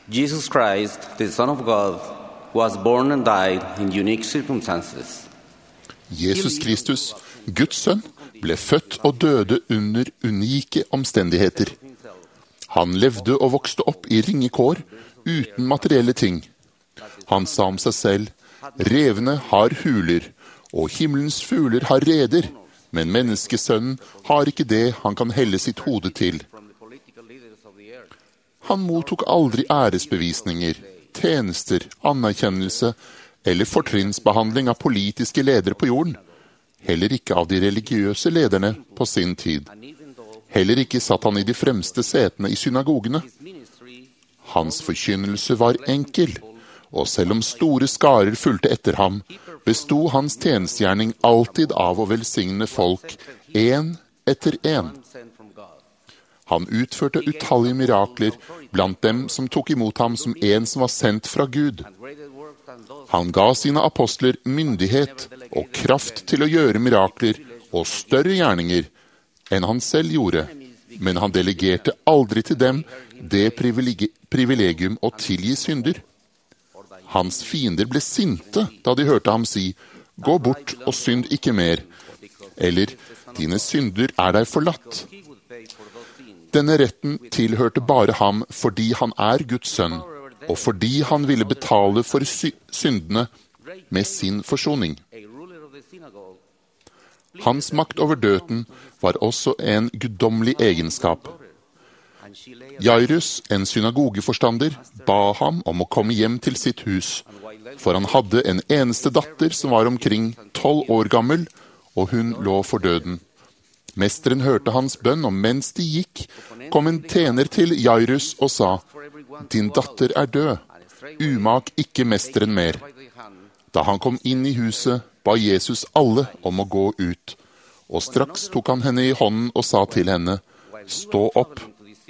Jesus Christ, the Son of God, was born and died in unique circumstances. Jesus Kristus, Guds sønn, ble født og døde under unike omstendigheter. Han levde og vokste opp i ringe kår, uten materielle ting. Han sa om seg selv, revene har huler, og himmelens fugler har reder, men menneskesønnen har ikke det han kan helle sitt hode til. Han mottok aldri æresbevisninger, tjenester, anerkjennelse eller fortrinnsbehandling av politiske ledere på jorden. Heller ikke av de religiøse lederne på sin tid. Heller ikke satt han i de fremste setene i synagogene. Hans forkynnelse var enkel, og selv om store skarer fulgte etter ham, bestod hans tjenestgjerning alltid av å velsigne folk, en etter en. Han utførte utallige mirakler blant dem som tok imot ham som en som var sendt fra Gud. Han ga sine apostler myndighet og kraft til å gjøre mirakler og større gjerninger enn han selv gjorde, men han delegerte aldri til dem det privilegium å tilgi synder. Hans fiender ble sinte da de hørte ham si, «Gå bort og synd ikke mer», eller «Dine synder er deg forlatt». Denne retten tilhørte bare ham fordi han er Guds sønn, og fordi han ville betale for syndene med sin forsoning. Hans makt over døden var også en guddommelig egenskap. Jairus, en synagogeforstander, ba ham om å komme hjem til sitt hus, for han hadde en eneste datter som var omkring 12 år gammel, og hun lå for døden. Mesteren hørte hans bønn, og mens de gikk, kom en tjener til Jairus og sa, «Din datter er død, umak ikke mesteren mer». Da han kom inn i huset, ba Jesus alle om å gå ut, og straks tok han henne i hånden og sa til henne, «Stå opp».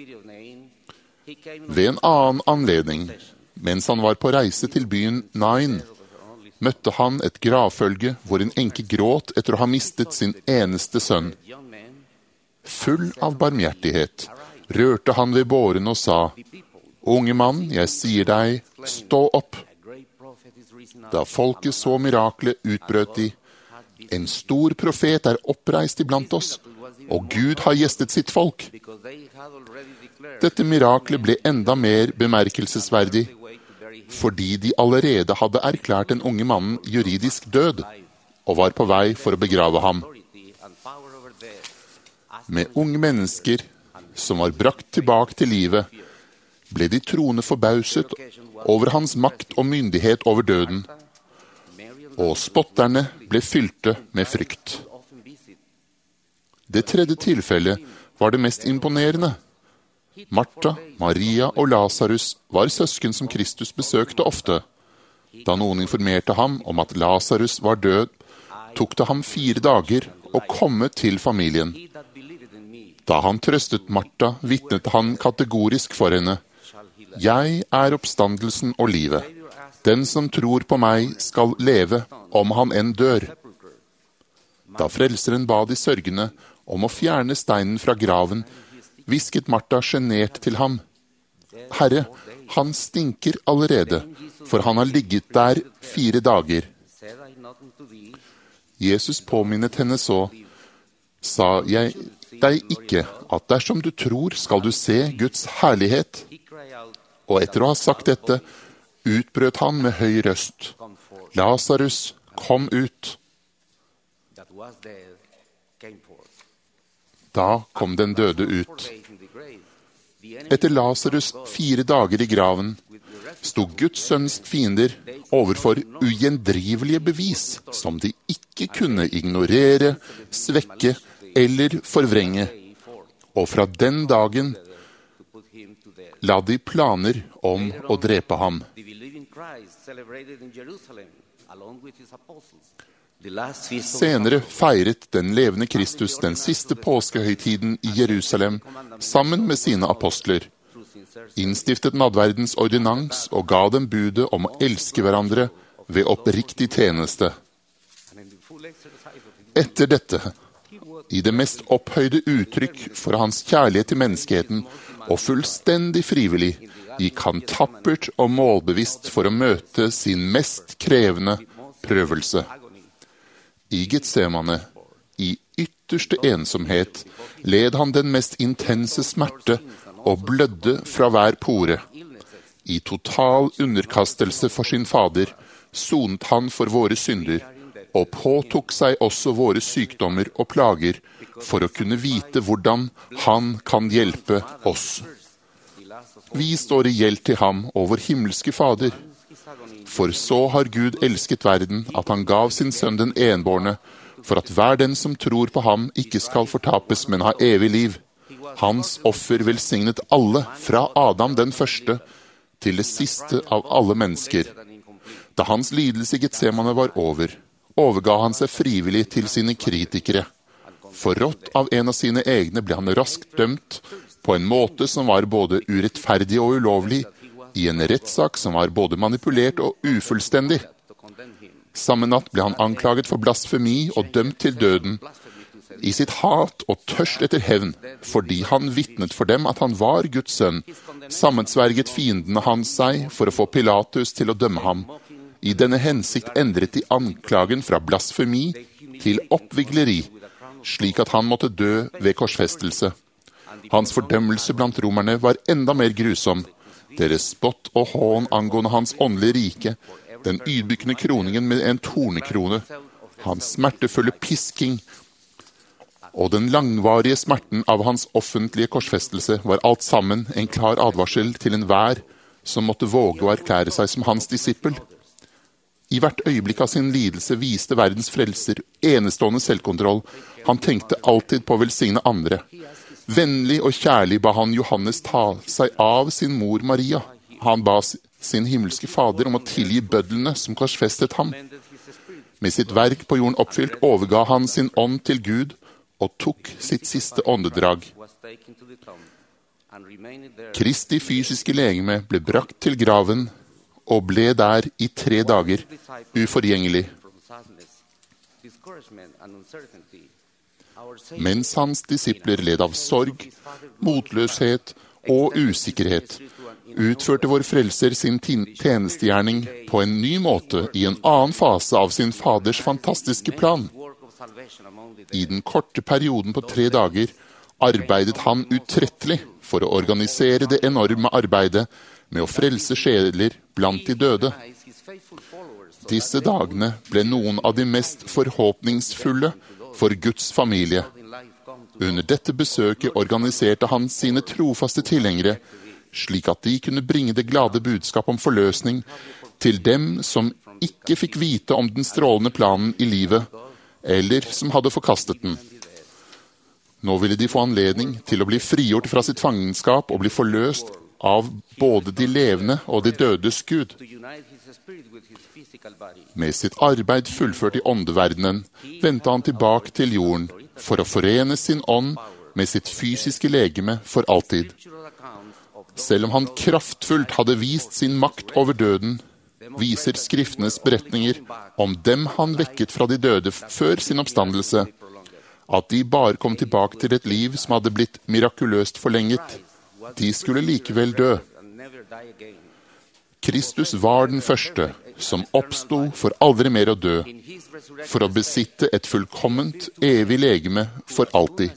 Ved en annen anledning, mens han var på reise til byen Nain, møtte han et gravfølge hvor en enke gråt etter å ha mistet sin eneste sønn. Full av barmhjertighet rørte han ved båren og sa, «Unge mann, jeg sier deg, stå opp». Da folket så miraklet, utbrøt de, «En stor profet er oppreist iblant oss, og Gud har gjestet sitt folk». Dette miraklet ble enda mer bemerkelsesverdig, fordi de allerede hadde erklært den unge mannen juridisk død, og var på vei for å begrave ham. Med unge mennesker som var brakt tilbake til livet, ble de troende forbauset over hans makt og myndighet over døden, og spotterne ble fylte med frykt. Det tredje tilfellet var det mest imponerende. Martha, Maria og Lazarus var søsken som Kristus besøkte ofte. Da noen informerte ham om at Lazarus var død, tok det ham 4 dager å komme til familien. Da han trøstet Martha, vitnet han kategorisk for henne, «Jeg er oppstandelsen og livet. Den som tror på meg skal leve, om han enn dør». Da frelseren ba de sørgende om å fjerne steinen fra graven, hvisket Martha genert til ham, «Herre, han stinker allerede, for han har ligget der 4 dager». Jesus påminnet henne så, «Sa jeg deg ikke at dersom du tror skal du se Guds herlighet?» Og etter å ha sagt dette, utbrøt han med høy røst, «Lazarus, kom ut!» Da kom den døde ut. Etter Lazarus 4 dager i graven, stod Guds sønns fiender overfor ugjendrivelige bevis som de ikke kunne ignorere, svekke eller forvrenge. Og fra den dagen la de planer om å drepe ham. Senere feiret den levende Kristus den siste påskehøytiden i Jerusalem sammen med sine apostler, innstiftet nadverdens ordinans og ga dem budet om å elske hverandre ved oppriktig tjeneste. Etter dette, i det mest opphøyde uttrykk for hans kjærlighet til menneskeheten, og fullstendig frivillig gikk han tappert og målbevisst for å møte sin mest krevende prøvelse. I Getsemane, i ytterste ensomhet, led han den mest intense smerte og blødde fra hver pore. I total underkastelse for sin fader sonet han for våre synder, og påtok seg også våre sykdommer og plager for å kunne vite hvordan han kan hjelpe oss. Vi står i gjeld til ham og vår himmelske Fader. For så har Gud elsket verden at han gav sin sønn den enbårne, for at hver den som tror på ham ikke skal fortapes, men ha evig liv. Hans offer velsignet alle, fra Adam den første til det siste av alle mennesker. Da hans lidelse i Getsemane var over, overga han seg frivillig til sine kritikere. Forrådt av en av sine egne ble han raskt dømt på en måte som var både urettferdig og ulovlig, i en rettssak som var både manipulert og ufullstendig. Samme natt ble han anklaget for blasfemi og dømt til døden. I sitt hat og tørst etter hevn, fordi han vitnet for dem at han var Guds sønn, sammensverget fiendene hans seg for å få Pilatus til å dømme ham. I denne hensikt endret de anklagen fra blasfemi til oppvigleri, slik at han måtte dø ved korsfestelse. Hans fordømmelse blant romerne var enda mer grusom. Deres spott og hån angående hans åndelige rike, den ydmykende kroningen med en tornekrone, hans smertefulle pisking og den langvarige smerten av hans offentlige korsfestelse var alt sammen en klar advarsel til enhver som måtte våge å erklære seg som hans disippel. I hvert øyeblikk av sin lidelse viste verdens frelser enestående selvkontroll. Han tenkte alltid på å velsigne andre. Vennlig og kjærlig ba han Johannes ta seg av sin mor Maria. Han ba sin himmelske Fader om å tilgi bødlene som korsfestet ham. Med sitt verk på jorden oppfylt overga han sin ånd til Gud og tok sitt siste åndedrag. Kristi fysiske legeme ble brakt til graven og ble der i 3 dager, uforgjengelig. Mens hans disipler led av sorg, motløshet og usikkerhet, utførte vår frelser sin tjenestegjerning på en ny måte i en annen fase av sin faders fantastiske plan. I den korte perioden på 3 dager arbeidet han utrettelig for å organisere det enorme arbeidet med å frelse sjeler blant de døde. Disse dagene ble noen av de mest forhåpningsfulle for Guds familie. Under dette besøket organiserte han sine trofaste tilhengere, slik at de kunne bringe det glade budskap om forløsning til dem som ikke fikk vite om den strålende planen i livet, eller som hadde forkastet den. Nå ville de få anledning til å bli frigjort fra sitt fangenskap og bli forløst av både de levende og de dødes Gud. Med sitt arbeid fullført i åndeverdenen, vendte han tilbake til jorden for å forene sin ånd med sitt fysiske legeme for alltid. Selv om han kraftfullt hadde vist sin makt over døden, viser skriftenes beretninger om dem han vekket fra de døde før sin oppstandelse, at de bare kom tilbake til et liv som hadde blitt mirakuløst forlenget. De skulle likevel dø. Kristus var den første som oppsto for aldri mer å dø, for å besitte et fullkomment, evig legeme for alltid.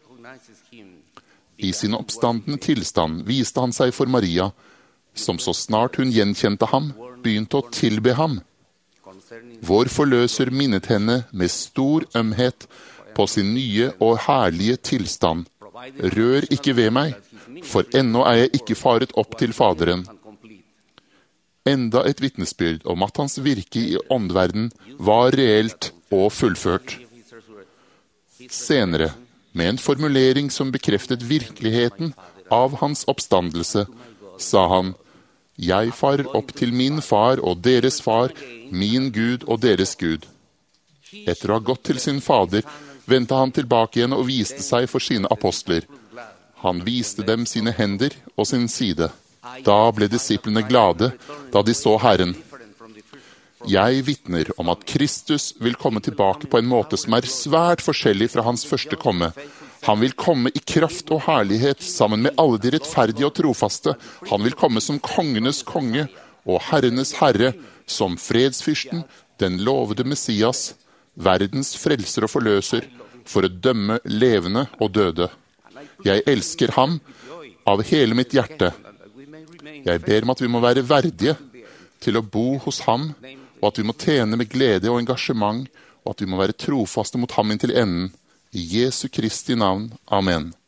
I sin oppstandende tilstand viste han seg for Maria, som så snart hun gjenkjente ham, begynte å tilbe ham. Vår forløser minnet henne med stor ømhet på sin nye og herlige tilstand. Rør ikke ved meg, for ennå er jeg ikke faret opp til Faderen. Enda et vitnesbyrd om at hans virke i åndverden var reelt og fullført. Senere, med en formulering som bekreftet virkeligheten av hans oppstandelse, sa han: «Jeg farer opp til min far og deres far, min Gud og deres Gud.» Etter å ha gått til sin fader, vendte han tilbake igjen og viste seg for sine apostler. Han viste dem sine hender og sin side. Da ble disiplene glade da de så Herren. Jeg vitner om at Kristus vil komme tilbake på en måte som er svært forskjellig fra hans første komme. Han vil komme i kraft og herlighet sammen med alle de rettferdige og trofaste. Han vil komme som kongenes konge og herrenes herre, som fredsfyrsten, den lovede Messias, verdens frelser og forløser, for å dømme levende og døde. Jeg elsker ham av hele mitt hjerte. Jeg ber om at vi må være verdige til å bo hos ham, og at vi må tjene med glede og engasjement, og at vi må være trofaste mot ham inntil enden. I Jesu Kristi navn. Amen.